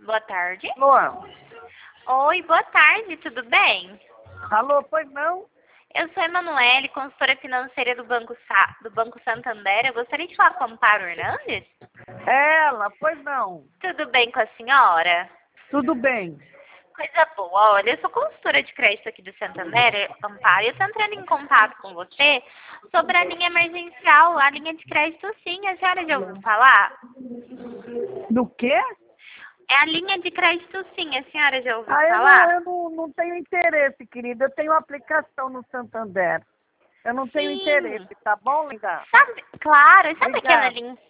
Boa tarde. Alô? Oi, boa tarde, tudo bem? Alô, pois não? Eu sou a Emanuele, consultora financeira do Banco Santander. Eu gostaria de falar com a Amparo Hernandes. Ela, pois não. Tudo bem com a senhora? Tudo bem. Coisa boa. Olha, eu sou consultora de crédito aqui do Santander, Amparo, e eu estou entrando em contato com você sobre a linha emergencial, a linha de crédito sim. A senhora já ouviu falar? Do quê? É a linha de crédito sim, a senhora já ouviu Ah, falar? eu não tenho interesse, querida. Eu tenho aplicação no Santander. Eu não tenho Sim. interesse, tá bom, linda? Sabe, claro, sabe aquela Obrigada. linha?